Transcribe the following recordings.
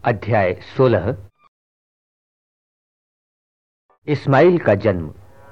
अध्याय 16। इस्माइल का जन्म।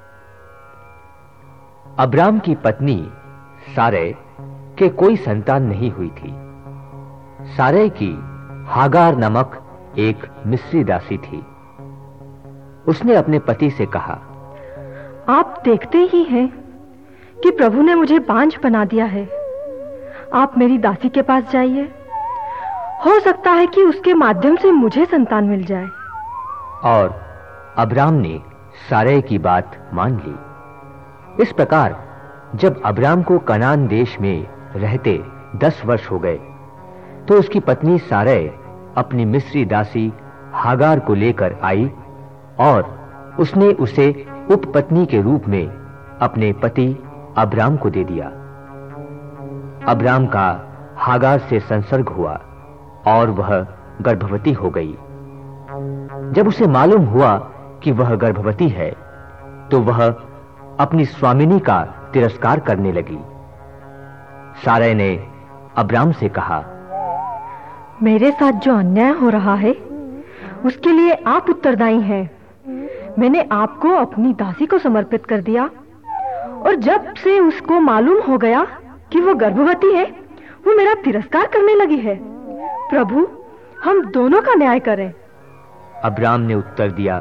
अब्राम की पत्नी सारै के कोई संतान नहीं हुई थी। सारै की हागार नामक एक मिस्री दासी थी। उसने अपने पति से कहा, आप देखते ही हैं कि प्रभु ने मुझे बांझ बना दिया है। आप मेरी दासी के पास जाइए, हो सकता है कि उसके माध्यम से मुझे संतान मिल जाए। और अब्राम ने सारै की बात मान ली। इस प्रकार जब अब्राम को कनान देश में रहते 10 वर्ष हो गए, तो उसकी पत्नी सारै अपनी मिस्री दासी हागार को लेकर आई और उसने उसे उपपत्नी के रूप में अपने पति अब्राम को दे दिया। अब्राम का हागार से संसर्ग हुआ और वह गर्भवती हो गई। जब उसे मालूम हुआ कि वह गर्भवती है, तो वह अपनी स्वामिनी का तिरस्कार करने लगी। सारै ने अब्राम से कहा, मेरे साथ जो अन्याय हो रहा है उसके लिए आप उत्तरदायी हैं। मैंने आपको अपनी दासी को समर्पित कर दिया, और जब से उसको मालूम हो गया कि वो गर्भवती है, वो मेरा तिरस्कार करने लगी है। प्रभु, हम दोनों का न्याय करें। अब्राम ने उत्तर दिया,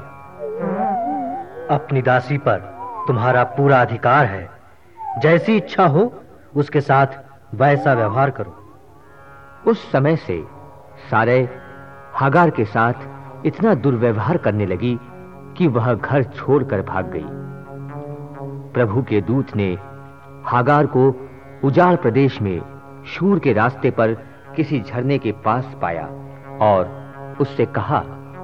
अपनी दासी पर तुम्हारा पूरा अधिकार है। जैसी इच्छा हो उसके साथ वैसा व्यवहार करो। उस समय से सारै हागार के साथ इतना दुर्व्यवहार करने लगी कि वह घर छोड़कर भाग गई। प्रभु के दूत ने हागार को उजाड़ प्रदेश में शूर के रास्ते पर किसी झरने के पास पाया और उससे कहा,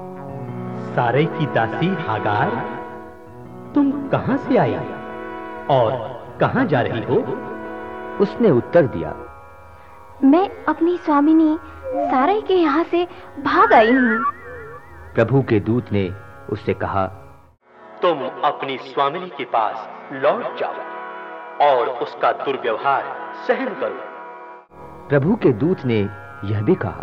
सारै की दासी हागार, तुम कहां से आई और कहां जा रही हो? उसने उत्तर दिया, मैं अपनी स्वामिनी सारै के यहां से भाग आई हूं। प्रभु के दूत ने उससे कहा, तुम अपनी स्वामिनी के पास लौट जाओ और उसका दुर्व्यवहार सहन करो। प्रभु के दूत ने यह भी कहा,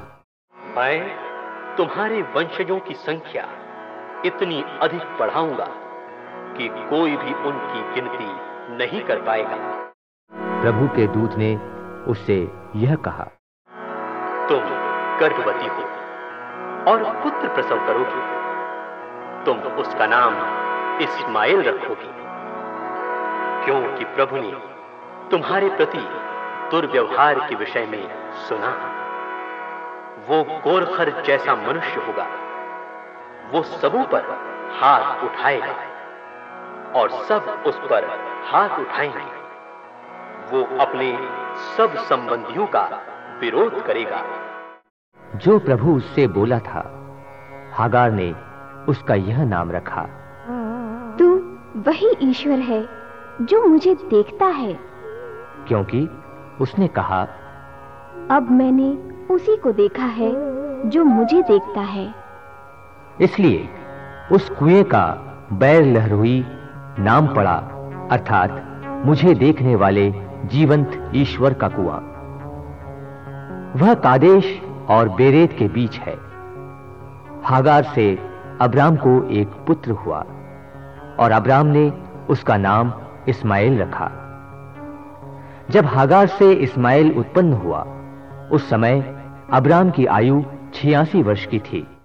मैं तुम्हारे वंशजों की संख्या इतनी अधिक बढ़ाऊंगा कि कोई भी उनकी गिनती नहीं कर पाएगा। प्रभु के दूत ने उससे यह कहा, तुम गर्भवती हो और पुत्र प्रसव करोगी। तुम उसका नाम इस्माइल रखोगी, क्योंकि प्रभु ने तुम्हारे प्रति दुर्व्यवहार के विषय में सुना। वो गोरखर जैसा मनुष्य होगा। वो सबों पर हाथ उठाएगा और सब उस पर हाथ उठाएंगे। वो अपने सब संबंधियों का विरोध करेगा। जो प्रभु उससे बोला था, हागार ने उसका यह नाम रखा, तू वही ईश्वर है जो मुझे देखता है। क्योंकि उसने कहा, अब मैंने उसी को देखा है जो मुझे देखता है। इसलिए उस कुएं का बैर लहरोई नाम पड़ा, अर्थात मुझे देखने वाले जीवंत ईश्वर का कुआं। वह कादेश और बेरेत के बीच है। हागार से अब्राम को एक पुत्र हुआ और अब्राम ने उसका नाम इस्माइल रखा। जब हागार से इस्माइल उत्पन्न हुआ, उस समय अब्राम की आयु 86 वर्ष की थी।